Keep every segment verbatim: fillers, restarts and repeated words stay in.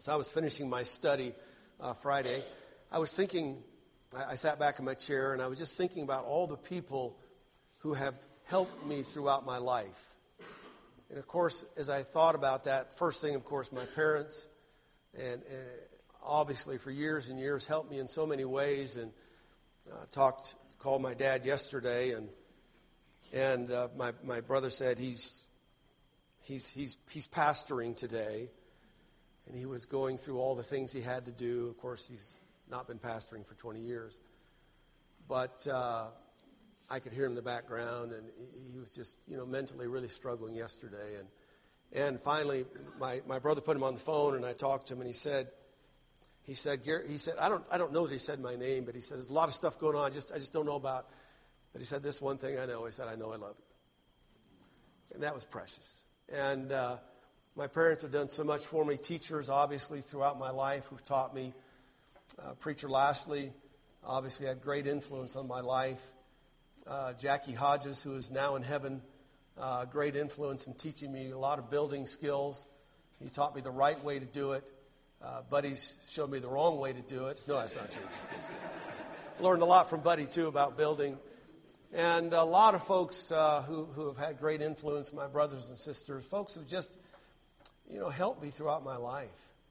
As I was finishing my study uh, Friday, I was thinking, I, I sat back in my chair, and I was just thinking about all the people who have helped me throughout my life. And, of course, as I thought about that, first thing, of course, my parents, and, and obviously for years and years helped me in so many ways. And uh, talked, called my dad yesterday, and and uh, my my brother said he's he's he's he's pastoring today. And he was going through all the things he had to do. Of course, he's not been pastoring for twenty years. But uh, I could hear him in the background, and he was just, you know, mentally really struggling yesterday. And and finally, my, my brother put him on the phone, and I talked to him, and he said, he said, Gary, he said, I don't I don't know that he said my name, but he said, there's a lot of stuff going on. I just I just don't know about. But he said, this one thing I know. He said, I know I love you. And that was precious. And uh, my parents have done so much for me. Teachers, obviously, throughout my life who've taught me. Uh, Preacher Lastly, obviously, had great influence on my life. Uh, Jackie Hodges, who is now in heaven, uh, great influence in teaching me a lot of building skills. He taught me the right way to do it. Uh, Buddy showed me the wrong way to do it. No, that's not true. Just kidding. Learned a lot from Buddy, too, about building. And a lot of folks uh, who, who have had great influence, my brothers and sisters, folks who just, you know, helped me throughout my life.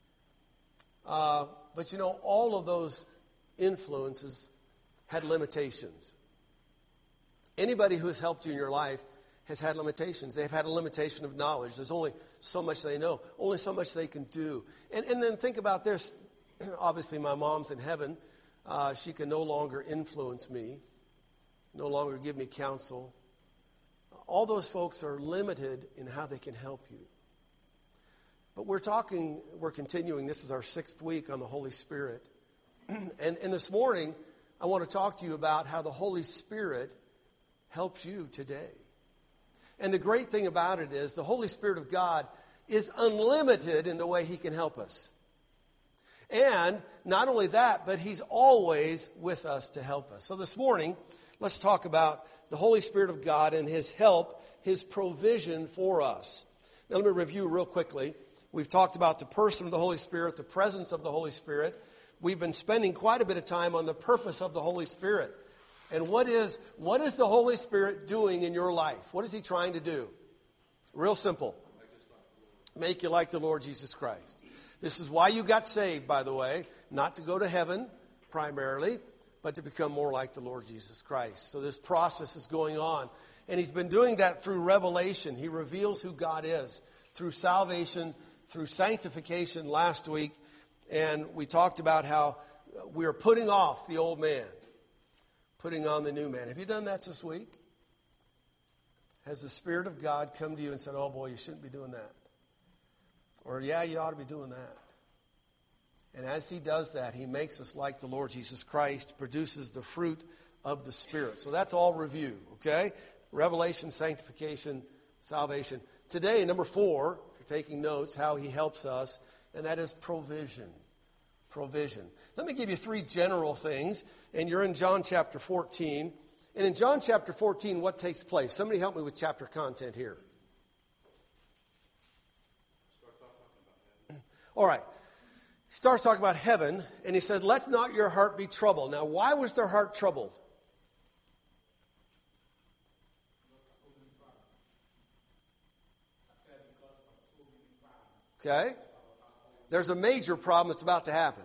Uh, but, you know, all of those influences had limitations. Anybody who has helped you in your life has had limitations. They've had a limitation of knowledge. There's only so much they know, only so much they can do. And, and then think about this. Obviously, my mom's in heaven. Uh, she can no longer influence me, no longer give me counsel. All those folks are limited in how they can help you. But we're talking, we're continuing, this is our sixth week on the Holy Spirit. and, and this morning, I want to talk to you about how the Holy Spirit helps you today. And the great thing about it is the Holy Spirit of God is unlimited in the way He can help us. And not only that, but He's always with us to help us. So this morning, let's talk about the Holy Spirit of God and His help, His provision for us. Now let me review real quickly. We've talked about the person of the Holy Spirit, the presence of the Holy Spirit. We've been spending quite a bit of time on the purpose of the Holy Spirit. And what is, what is the Holy Spirit doing in your life? What is He trying to do? Real simple. Make you like the Lord Jesus Christ. This is why you got saved, by the way. Not to go to heaven, primarily, but to become more like the Lord Jesus Christ. So this process is going on. And He's been doing that through revelation. He reveals who God is through salvation, through sanctification last week. And we talked about how we are putting off the old man, putting on the new man. Have you done that this week? Has the Spirit of God come to you and said, oh boy, you shouldn't be doing that? Or yeah, you ought to be doing that. And as He does that, He makes us like the Lord Jesus Christ, produces the fruit of the Spirit. So that's all review, okay? Revelation, sanctification, salvation. Today, number four, if you're taking notes, how He helps us, and that is provision. Provision. Let me give you three general things, and you're in John chapter fourteen. And in John chapter fourteen, what takes place? Somebody help me with chapter content here. All right. He starts talking about heaven, and He said, let not your heart be troubled. Now, why was their heart troubled? Okay. There's a major problem that's about to happen.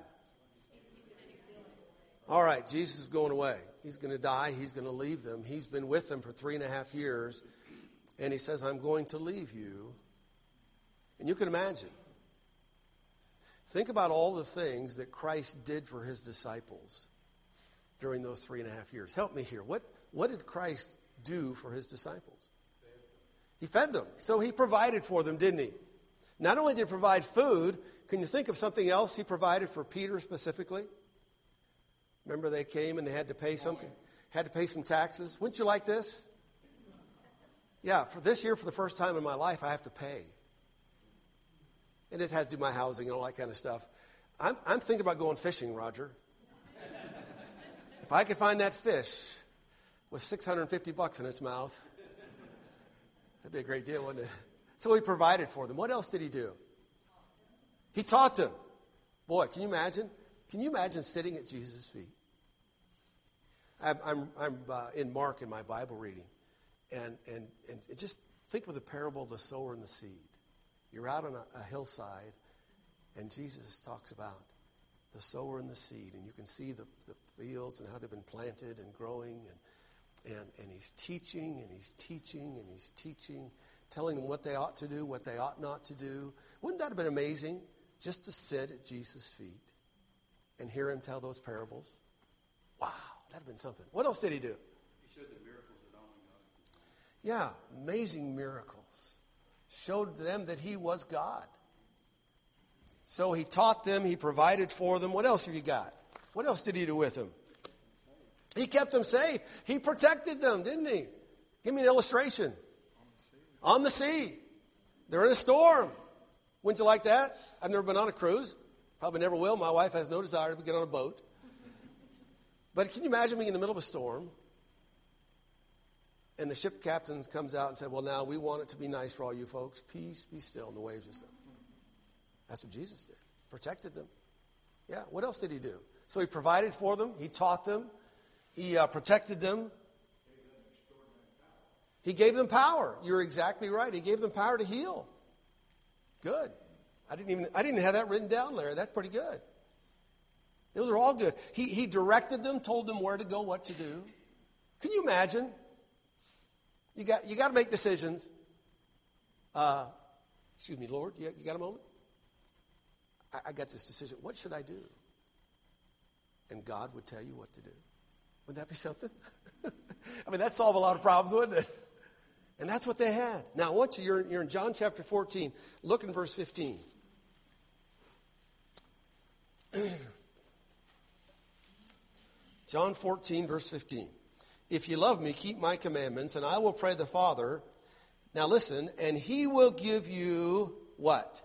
All right, Jesus is going away. He's going to die. He's going to leave them. He's been with them for three and a half years. And He says, I'm going to leave you. And you can imagine. Think about all the things that Christ did for His disciples during those three and a half years. Help me here. What, what did Christ do for His disciples? He fed them. So He provided for them, didn't He? Not only did He provide food, can you think of something else He provided for Peter specifically? Remember they came and they had to pay something? Had to pay some taxes. Wouldn't you like this? Yeah, for this year, for the first time in my life, I have to pay. And it had to do my housing and all that kind of stuff. I'm, I'm thinking about going fishing, Roger. If I could find that fish with six hundred fifty bucks in its mouth, that'd be a great deal, wouldn't it? So He provided for them. What else did He do? He taught them. Boy, can you imagine? Can you imagine sitting at Jesus' feet? I'm, I'm, I'm uh, in Mark in my Bible reading. And, and, and just think of the parable of the sower and the seed. You're out on a, a hillside, and Jesus talks about the sower and the seed. And you can see the, the fields and how they've been planted and growing. And, and, and he's teaching, and he's teaching, and he's teaching, telling them what they ought to do, what they ought not to do. Wouldn't that have been amazing, just to sit at Jesus' feet and hear him tell those parables? Wow, that would have been something. What else did he do? He showed the miracles that only God could do. Yeah, amazing miracles. Showed them that he was God. So he taught them, he provided for them. What else have you got? What else did he do with them? He kept them safe. He protected them, didn't he? Give me an illustration. On the sea. They're in a storm. Wouldn't you like that? I've never been on a cruise. Probably never will. My wife has no desire to get on a boat. But can you imagine being in the middle of a storm? And the ship captain comes out and said, well, now we want it to be nice for all you folks. Peace, be still, and the waves are still. That's what Jesus did. Protected them. Yeah, what else did he do? So he provided for them. He taught them. He uh, protected them. He gave them power. You're exactly right. He gave them power to heal. Good. I didn't even I didn't have that written down, Larry. That's pretty good. Those are all good. He he directed them, told them where to go, what to do. Can you imagine? You got you got to make decisions. Uh, excuse me, Lord. You, you got a moment? I, I got this decision. What should I do? And God would tell you what to do. Wouldn't that be something? I mean, that'd solve a lot of problems, wouldn't it? And that's what they had. Now, I want you, you're, you're in John chapter fourteen. Look in verse fifteen. John fourteen, verse fifteen. If you love me, keep my commandments, and I will pray the Father. Now listen, and he will give you what?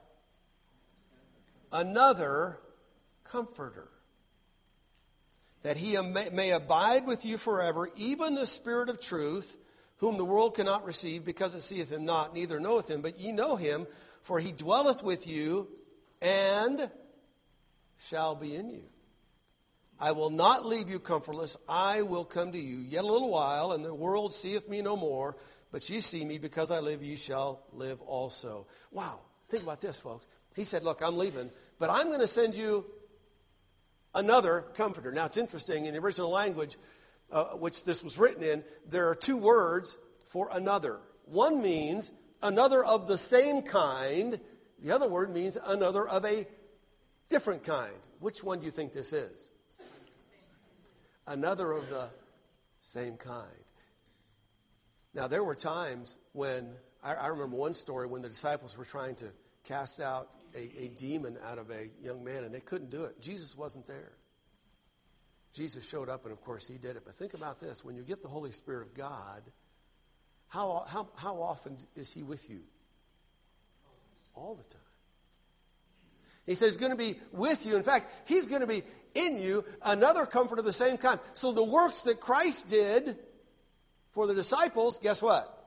Another comforter. That he may, may abide with you forever, even the Spirit of truth, whom the world cannot receive, because it seeth him not, neither knoweth him. But ye know him, for he dwelleth with you, and shall be in you. I will not leave you comfortless. I will come to you. Yet a little while, and the world seeth me no more. But ye see me, because I live, ye shall live also. Wow. Think about this, folks. He said, look, I'm leaving, but I'm going to send you another comforter. Now, it's interesting. In the original language, uh, which this was written in, there are two words for another. One means another of the same kind. The other word means another of a different kind. Which one do you think this is? Another of the same kind. Now, there were times when, I, I remember one story when the disciples were trying to cast out a, a demon out of a young man, and they couldn't do it. Jesus wasn't there. Jesus showed up, and of course he did it. But think about this. When you get the Holy Spirit of God, how, how, how often is he with you? All the time. He says he's going to be with you. In fact, he's going to be in you, another comfort of the same kind. So the works that Christ did for the disciples, guess what?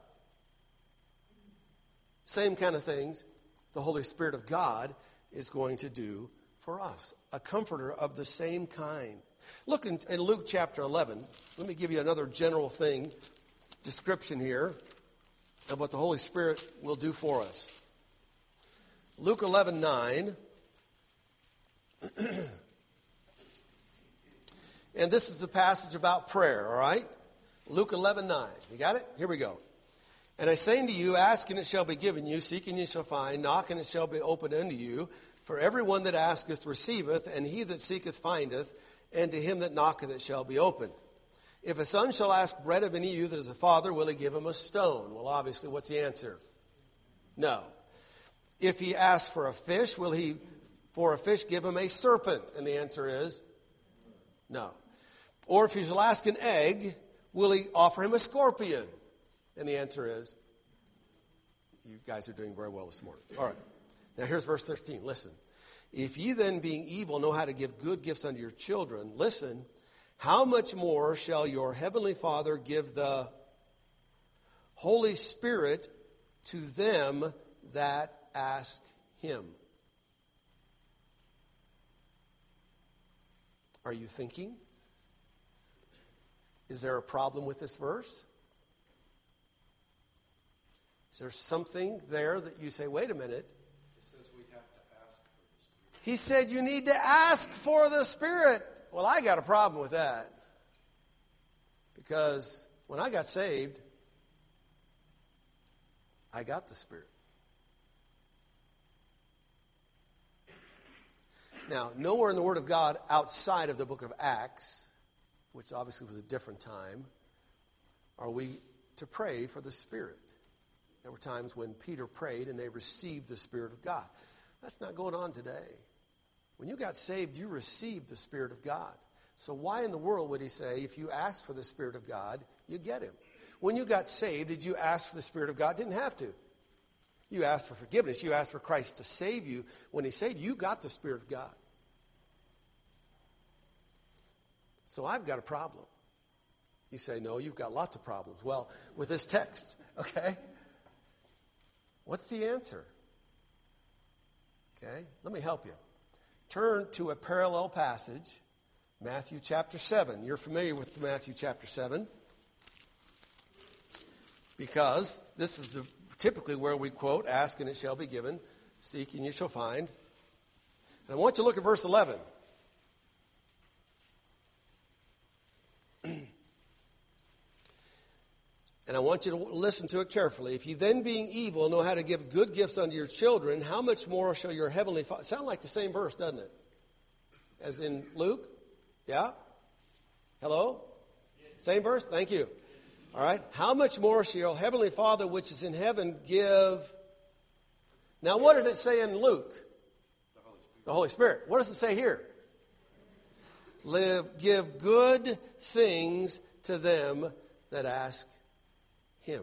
Same kind of things the Holy Spirit of God is going to do for us. A comforter of the same kind. Look in, in Luke chapter eleven. Let me give you another general thing, description here of what the Holy Spirit will do for us. Luke eleven nine. And this is a passage about prayer, all right? Luke eleven nine. You got it? Here we go. And I say unto you, ask and it shall be given you, seek and you shall find, knock and it shall be opened unto you. For everyone that asketh receiveth, and he that seeketh findeth, and to him that knocketh it shall be opened. If a son shall ask bread of any of you that is a father, will he give him a stone? Well, obviously, what's the answer? No. If he asks for a fish, will he for a fish give him a serpent? And the answer is no. Or if he shall ask an egg, will he offer him a scorpion? And the answer is, you guys are doing very well this morning. All right. Now here's verse thirteen. Listen. If ye then, being evil, know how to give good gifts unto your children, listen, how much more shall your heavenly Father give the Holy Spirit to them that ask him? are you thinking? Is there a problem with this verse? Is there something there that you say, wait a minute? It says we have to ask for the Spirit. He said you need to ask for the Spirit. Well, I got a problem with that. Because when I got saved, I got the Spirit. Now, nowhere in the Word of God outside of the book of Acts, which obviously was a different time, are we to pray for the Spirit. There were times when Peter prayed and they received the Spirit of God. That's not going on today. When you got saved, you received the Spirit of God. So why in the world would he say, if you ask for the Spirit of God, you get him? When you got saved, did you ask for the Spirit of God? Didn't have to. You asked for forgiveness. You asked for Christ to save you. When he saved you, you got the Spirit of God. So I've got a problem. You say, no, you've got lots of problems. Well, with this text, okay? What's the answer? Okay, let me help you. Turn to a parallel passage, Matthew chapter seven. You're familiar with Matthew chapter seven because this is the typically where we quote, ask and it shall be given, seek and you shall find. And I want you to look at verse eleven. And I want you to listen to it carefully. If you then, being evil, know how to give good gifts unto your children, how much more shall your heavenly Father... Sound like the same verse, doesn't it? As in Luke? Yeah? Hello? Same verse? Thank you. All right. How much more shall your heavenly Father, which is in heaven, give... Now, what did it say in Luke? The Holy Spirit. The Holy Spirit. What does it say here? Live, give good things to them that ask him.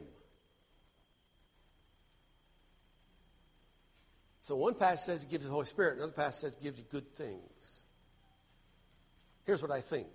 So one passage says he gives you the Holy Spirit. Another passage says he gives you good things. Here's what I think.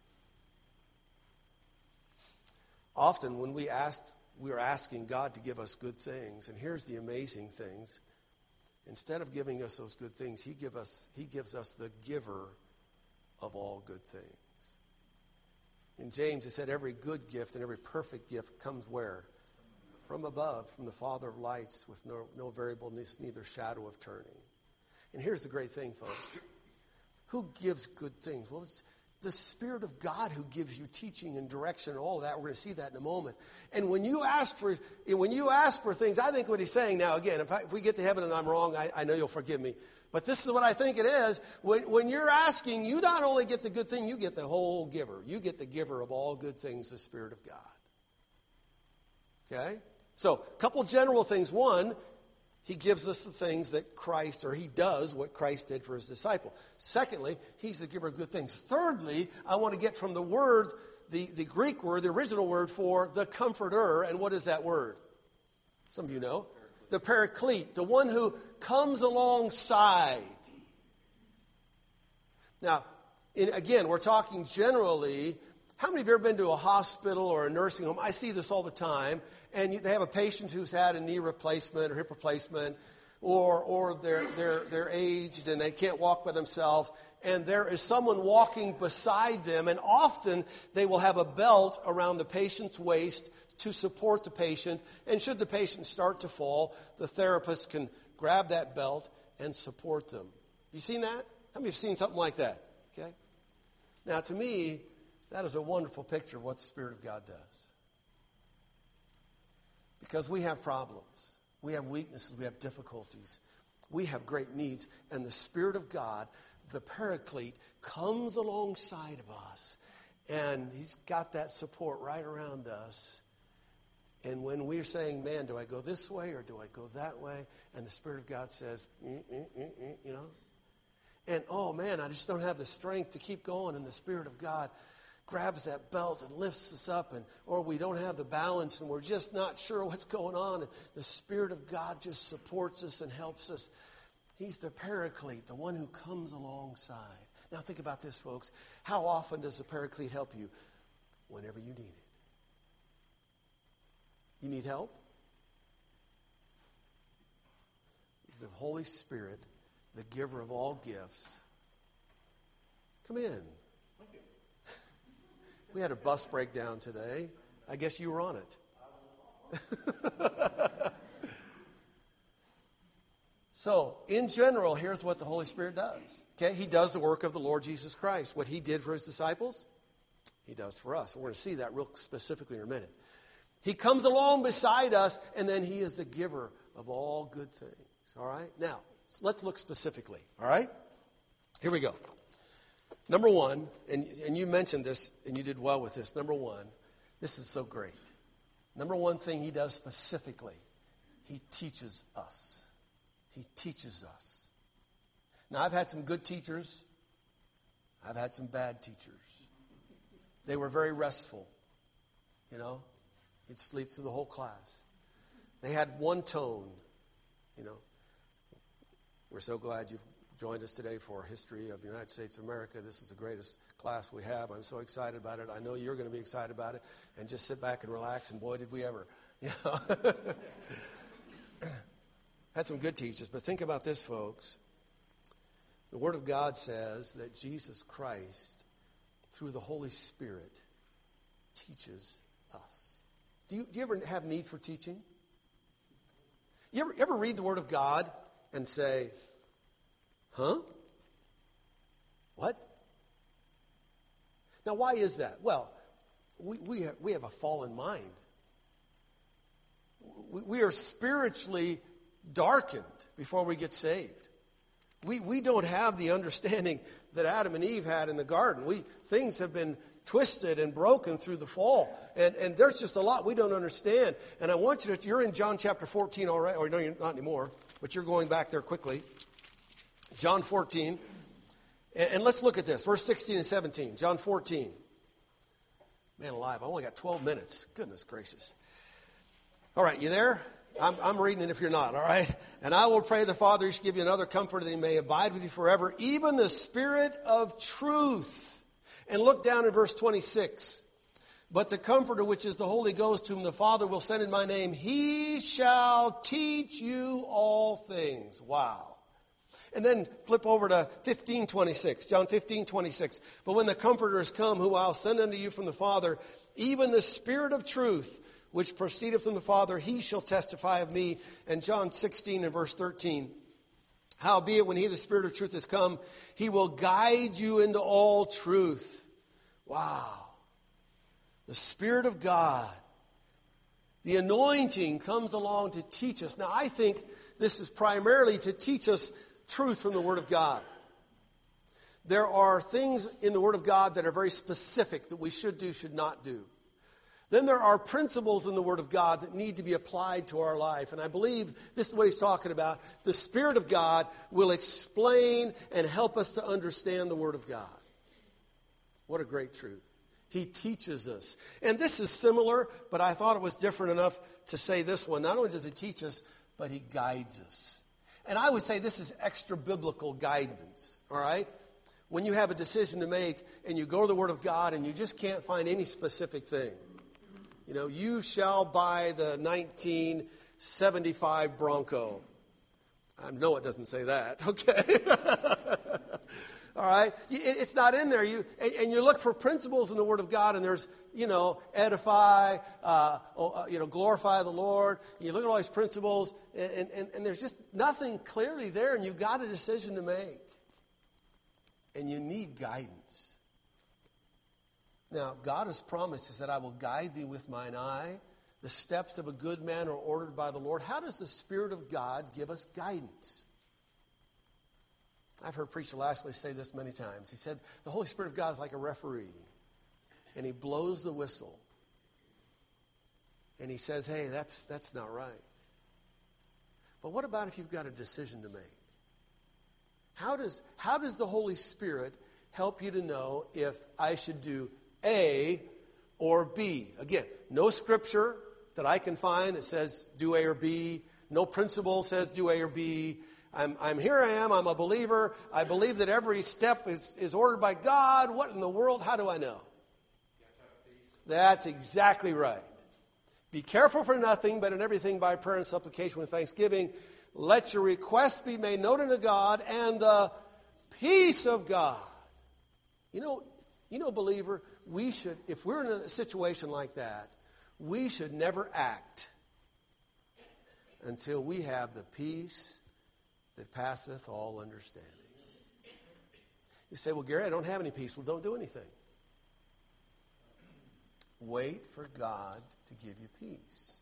Often when we ask, we're asking God to give us good things. And here's the amazing things. Instead of giving us those good things, he, give us, he gives us the giver of all good things. In James, it said every good gift and every perfect gift comes where? From above, from the Father of lights, with no, no variableness, neither shadow of turning. And here's the great thing, folks. Who gives good things? Well, it's the Spirit of God who gives you teaching and direction and all of that. We're going to see that in a moment. And when you ask for when you ask for things, I think what he's saying now, again, if, I, if we get to heaven and I'm wrong, I, I know you'll forgive me. But this is what I think it is. When, when you're asking, you not only get the good thing, you get the whole giver. You get the giver of all good things, the Spirit of God. Okay? So, a couple general things. One, he gives us the things that Christ, or he does what Christ did for his disciple. Secondly, he's the giver of good things. Thirdly, I want to get from the word, the, the Greek word, the original word for the comforter. And what is that word? Some of you know. The paraclete, the one who comes alongside. Now, in, again, we're talking generally. How many of you have ever been to a hospital or a nursing home? I see this all the time. And you, they have a patient who's had a knee replacement or hip replacement, or or they're, they're, they're aged and they can't walk by themselves. And there is someone walking beside them. And often they will have a belt around the patient's waist to support the patient. And should the patient start to fall, the therapist can grab that belt and support them. You seen that? How many have seen something like that? Okay. Now, to me, that is a wonderful picture of what the Spirit of God does. Because we have problems. We have weaknesses. We have difficulties. We have great needs. And the Spirit of God, the Paraclete, comes alongside of us. And he's got that support right around us. And when we're saying, man, do I go this way or do I go that way? And the Spirit of God says, mm, mm, mm, mm, you know. And, oh, man, I just don't have the strength to keep going. And the Spirit of God grabs that belt and lifts us up. And or we don't have the balance and we're just not sure what's going on. And the Spirit of God just supports us and helps us. He's the Paraclete, the one who comes alongside. Now think about this, folks. How often does the Paraclete help you? Whenever you need it. You need help? The Holy Spirit, the giver of all gifts, come in. We had a bus breakdown today. I guess you were on it. So, in general, here's what the Holy Spirit does. Okay, He does the work of the Lord Jesus Christ. What He did for His disciples, He does for us. We're going to see that real specifically in a minute. He comes along beside us, and then He is the giver of all good things. All right? Now, let's look specifically. All right? Here we go. Number one, and, and you mentioned this, and you did well with this. Number one, this is so great. Number one thing He does specifically, He teaches us. He teaches us. Now, I've had some good teachers. I've had some bad teachers. They were very restful. You know, you'd sleep through the whole class. They had one tone. You know, we're so glad you've joined us today for History of the United States of America. This is the greatest class we have. I'm so excited about it. I know you're going to be excited about it. And just sit back and relax, and boy, did we ever. You know? Had some good teachers, but think about this, folks. The Word of God says that Jesus Christ, through the Holy Spirit, teaches us. Do you, do you ever have need for teaching? You ever, you ever read the Word of God and say, huh? What? Now, why is that? Well, we, we, have, we have a fallen mind. We, we are spiritually darkened before we get saved. We we don't have the understanding that Adam and Eve had in the garden. We things have been twisted and broken through the fall. And and there's just a lot we don't understand. And I want you to, you're in John chapter fourteen already, or no, you're not anymore, but you're going back there quickly. John fourteen. And, and let's look at this, verse sixteen and seventeen. John fourteen. Man alive, I only got twelve minutes. Goodness gracious. All right, you there? I'm, I'm reading it if you're not, all right? And I will pray the Father, He should give you another comforter that He may abide with you forever, even the Spirit of truth. And look down in verse twenty-six. But the Comforter, which is the Holy Ghost, whom the Father will send in my name, He shall teach you all things. Wow. And then flip over to fifteen twenty-six, John fifteen twenty-six. But when the Comforter is come, who I'll send unto you from the Father, even the Spirit of truth, which proceedeth from the Father, He shall testify of me. And John sixteen and verse thirteen. Howbeit, when He, the Spirit of truth, is come, He will guide you into all truth. Wow. The Spirit of God. The anointing comes along to teach us. Now, I think this is primarily to teach us truth from the Word of God. There are things in the Word of God that are very specific that we should do, should not do. Then there are principles in the Word of God that need to be applied to our life. And I believe this is what he's talking about. The Spirit of God will explain and help us to understand the Word of God. What a great truth. He teaches us. And this is similar, but I thought it was different enough to say this one. Not only does He teach us, but He guides us. And I would say this is extra biblical guidance, all right? When you have a decision to make and you go to the Word of God and you just can't find any specific thing. You know, you shall buy the nineteen seventy-five Bronco. I know it doesn't say that, okay? All right? It's not in there. You And you look for principles in the Word of God, and there's, you know, edify, uh, you know, glorify the Lord. You look at all these principles, and, and, and there's just nothing clearly there, and you've got a decision to make. And you need guidance. Now, God has promised, He said, I will guide thee with mine eye. The steps of a good man are ordered by the Lord. How does the Spirit of God give us guidance? I've heard Preacher Lashley say this many times. He said, the Holy Spirit of God is like a referee. And He blows the whistle. And He says, hey, that's, that's not right. But what about if you've got a decision to make? How does, how does the Holy Spirit help you to know if I should do A or B? Again, no scripture that I can find that says do A or B. No principle says do A or B. I'm, I'm here I am. I'm a believer. I believe that every step is, is ordered by God. What in the world? How do I know? That's exactly right. Be careful for nothing, but in everything by prayer and supplication with thanksgiving. Let your requests be made known unto God, and the peace of God. You know, you know, believer, we should, if we're in a situation like that, we should never act until we have the peace that passeth all understanding. You say, well, Gary, I don't have any peace. Well, don't do anything. Wait for God to give you peace.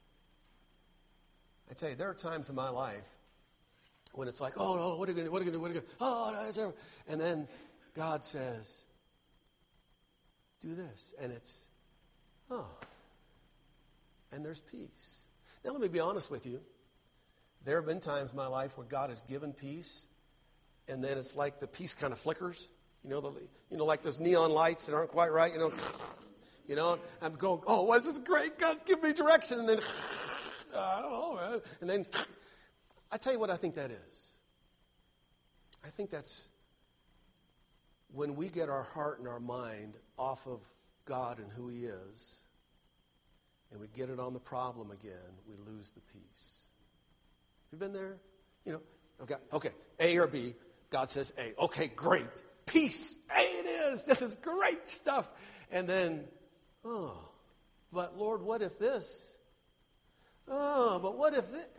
I tell you, there are times in my life when it's like, oh, no, what are you going to do? What are you going to do? What are you going to do? Oh, no, it's over. And then God says, do this. And it's, oh. And there's peace. Now, let me be honest with you. There have been times in my life where God has given peace, and then it's like the peace kind of flickers. You know, the, you know, like those neon lights that aren't quite right. You know, you know. I'm going, oh, well, this is great. God's giving me direction, and then, I don't know, man. And then, I tell you what I think that is. I think that's when we get our heart and our mind off of God and who He is, and we get it on the problem again, we lose the peace. Have you been there? You know, okay, okay, A or B. God says A. Okay, great. Peace. A it is. This is great stuff. And then, oh, but Lord, what if this? Oh, but what if this?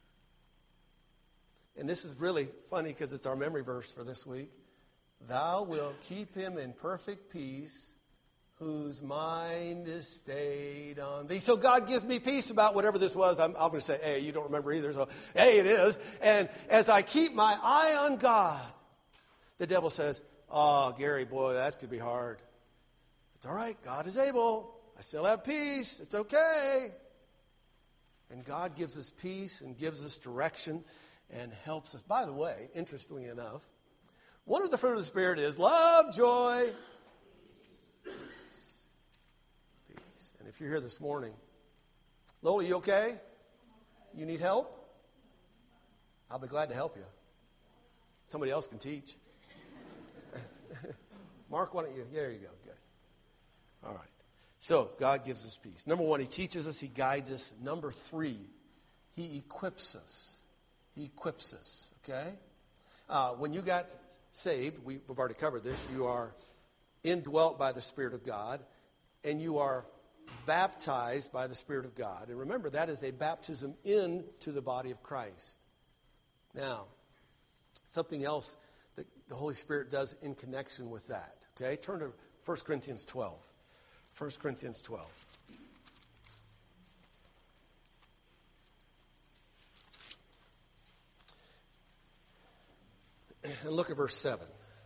And this is really funny because it's our memory verse for this week. Thou wilt keep him in perfect peace whose mind is stayed on thee. So God gives me peace about whatever this was. I'm, I'm going to say, hey, you don't remember either, so hey, it is. And as I keep my eye on God, the devil says, oh, Gary, boy, that's going to be hard. It's all right. God is able. I still have peace. It's okay. And God gives us peace and gives us direction and helps us. By the way, interestingly enough, one of the fruit of the Spirit is love, joy, if you're here this morning, Lola, you okay? You need help? I'll be glad to help you. Somebody else can teach. Mark, why don't you? There you go. Good. All right. So, God gives us peace. Number one, He teaches us. He guides us. Number three, He equips us. He equips us. Okay? Uh, when you got saved, we, we've already covered this, you are indwelt by the Spirit of God, and you are baptized by the Spirit of God. And remember, that is a baptism into the body of Christ. Now, something else that the Holy Spirit does in connection with that. Okay, turn to First Corinthians twelve. First Corinthians twelve. And look at verse seven.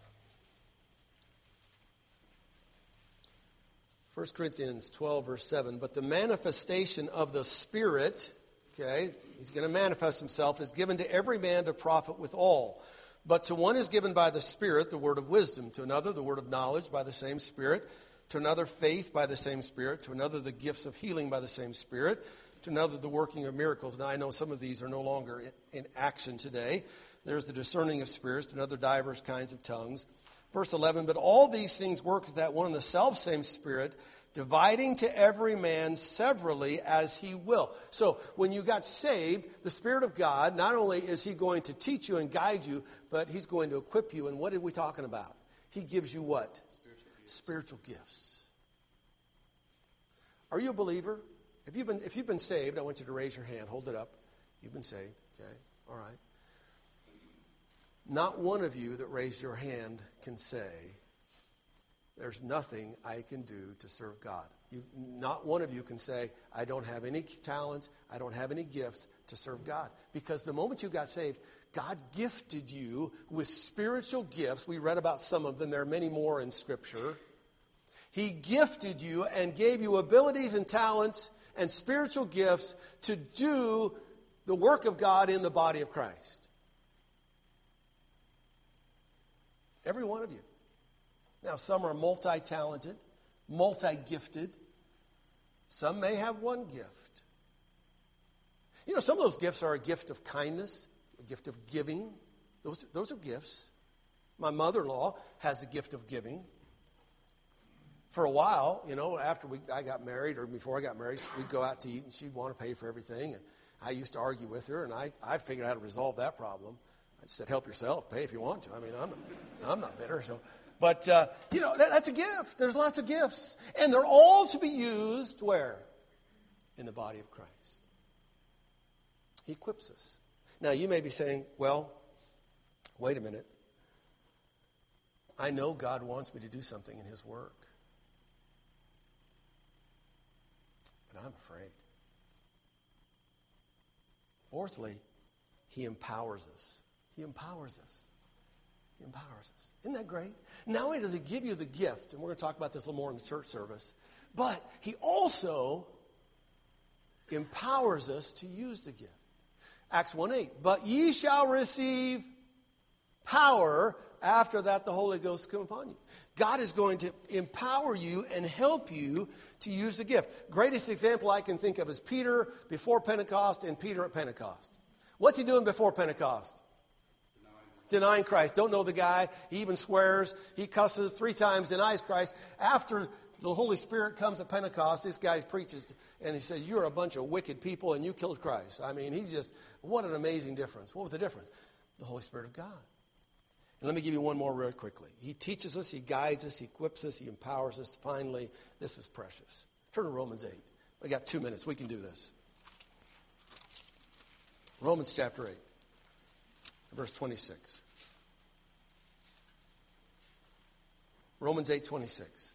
First Corinthians twelve, verse seven. But the manifestation of the Spirit, okay, He's going to manifest Himself, is given to every man to profit withal. But to one is given by the Spirit the word of wisdom, to another the word of knowledge by the same Spirit, to another faith by the same Spirit, to another the gifts of healing by the same Spirit, to another the working of miracles. Now I know some of these are no longer in, in action today. There's the discerning of spirits, to another divers kinds of tongues. Verse eleven, but all these things work with that one and the selfsame Spirit, dividing to every man severally as He will. So when you got saved, the Spirit of God, not only is He going to teach you and guide you, but He's going to equip you. And what are we talking about? He gives you what? Spiritual gifts. Spiritual gifts. Are you a believer? If you've been, if you've been saved, I want you to raise your hand. Hold it up. You've been saved. Okay. All right. Not one of you that raised your hand can say, there's nothing I can do to serve God. You, not one of you can say, I don't have any talents, I don't have any gifts to serve God. Because the moment you got saved, God gifted you with spiritual gifts. We read about some of them. There are many more in Scripture. He gifted you and gave you abilities and talents and spiritual gifts to do the work of God in the body of Christ. Every one of you. Now, some are multi-talented, multi-gifted. Some may have one gift. You know, some of those gifts are a gift of kindness, a gift of giving. Those, those are gifts. My mother-in-law has a gift of giving. For a while, you know, after we, I got married or before I got married, we'd go out to eat and she'd want to pay for everything. And I used to argue with her, and I, I figured out how to resolve that problem. I said, help yourself, pay if you want to. I mean, I'm not, I'm not bitter. So, But, uh, you know, that, that's a gift. There's lots of gifts. And they're all to be used where? In the body of Christ. He equips us. Now, you may be saying, well, wait a minute. I know God wants me to do something in His work. But I'm afraid. Fourthly, He empowers us. He empowers us. He empowers us. Isn't that great? Not only does He give you the gift, and we're going to talk about this a little more in the church service, but He also empowers us to use the gift. Acts one eight, but ye shall receive power after that the Holy Ghost come upon you. God is going to empower you and help you to use the gift. Greatest example I can think of is Peter before Pentecost and Peter at Pentecost. What's he doing before Pentecost? Denying, Denying Christ. Don't know the guy. He even swears. He cusses three times, denies Christ. After the Holy Spirit comes at Pentecost, this guy preaches, and he says, you're a bunch of wicked people, and you killed Christ. I mean, he just, what an amazing difference. What was the difference? The Holy Spirit of God. And let me give you one more real quickly. He teaches us, He guides us, He equips us, He empowers us. Finally, this is precious. Turn to Romans eight. We got two minutes. We can do this. Romans chapter eight, verse twenty-six. Romans eight twenty-six.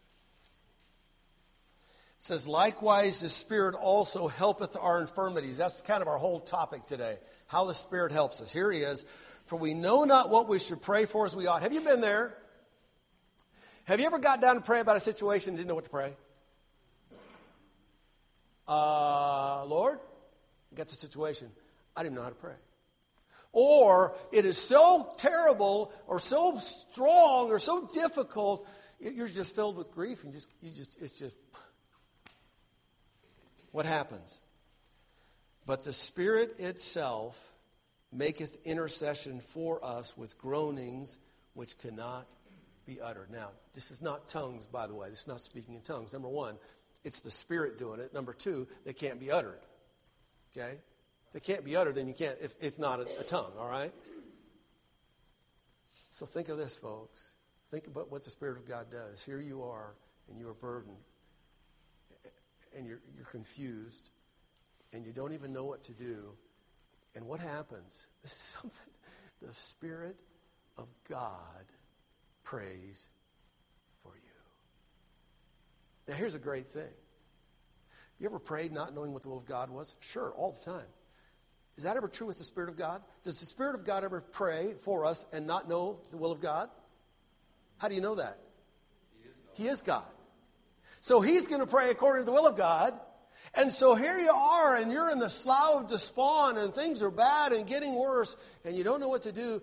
It says, likewise the Spirit also helpeth our infirmities. That's kind of our whole topic today. How the Spirit helps us. Here he is. For we know not what we should pray for as we ought. Have you been there? Have you ever got down to pray about a situation and didn't know what to pray? Uh, Lord, got the situation. I didn't know how to pray. Or it is so terrible or so strong or so difficult, you're just filled with grief and just you just it's just what happens? But the Spirit itself maketh intercession for us with groanings which cannot be uttered. Now, this is not tongues, by the way. This is not speaking in tongues. Number one, it's the Spirit doing it. Number two, they can't be uttered. Okay? If they can't be uttered, then you can't. It's, it's not a, a tongue, all right? So think of this, folks. Think about what the Spirit of God does. Here you are, and you are burdened, and you're, you're confused, and you don't even know what to do. And what happens? This is something the Spirit of God prays for you. Now, here's a great thing. You ever prayed not knowing what the will of God was? Sure, all the time. Is that ever true with the Spirit of God? Does the Spirit of God ever pray for us and not know the will of God? How do you know that? He is God. He is God. So He's going to pray according to the will of God. And so here you are, and you're in the slough of despond, and things are bad and getting worse, and you don't know what to do.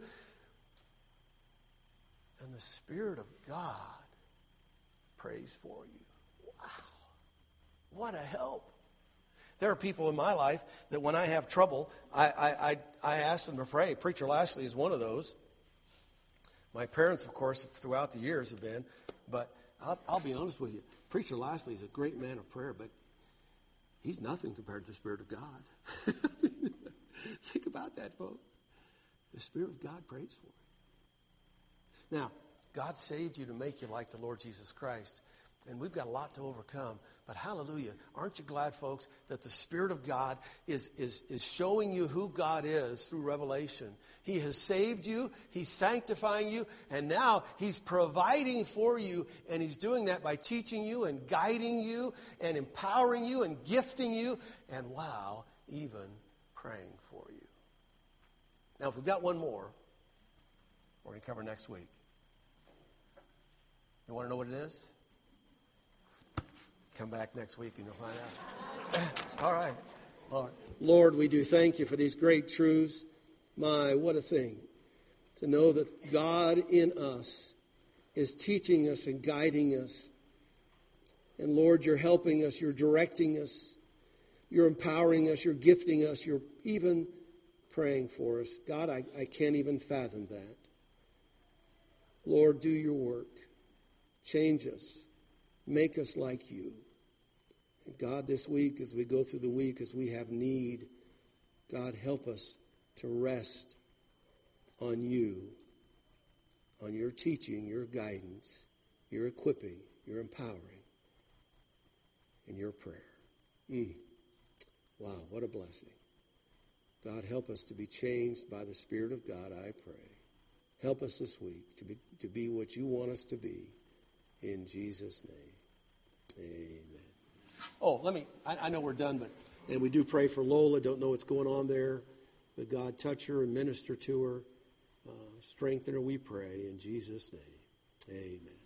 And the Spirit of God prays for you. Wow. What a help. There are people in my life that when I have trouble, I, I, I, I ask them to pray. Preacher Lashley is one of those. My parents, of course, throughout the years have been. But I'll, I'll be honest with you. Preacher Lashley is a great man of prayer, but he's nothing compared to the Spirit of God. Think about that, folks. The Spirit of God prays for you. Now, God saved you to make you like the Lord Jesus Christ. And we've got a lot to overcome. But hallelujah, aren't you glad, folks, that the Spirit of God is, is, is showing you who God is through revelation. He has saved you, He's sanctifying you, and now He's providing for you, and He's doing that by teaching you and guiding you and empowering you and gifting you, and wow, even praying for you. Now, if we've got one more, we're going to cover next week. You want to know what it is? Come back next week and you'll find out. All right. All right. Lord, we do thank you for these great truths. My, what a thing to know that God in us is teaching us and guiding us. And Lord, you're helping us. You're directing us. You're empowering us. You're gifting us. You're even praying for us. God, I, I can't even fathom that. Lord, do your work. Change us. Make us like you. And God, this week, as we go through the week, as we have need, God, help us to rest on you, on your teaching, your guidance, your equipping, your empowering, and your prayer. Mm. Wow, what a blessing. God, help us to be changed by the Spirit of God, I pray. Help us this week to be, to be what you want us to be. In Jesus' name, amen. Oh, let me, I, I know we're done, but, and we do pray for Lola. Don't know what's going on there. But God, touch her and minister to her. Uh, strengthen her, we pray. In Jesus' name, amen.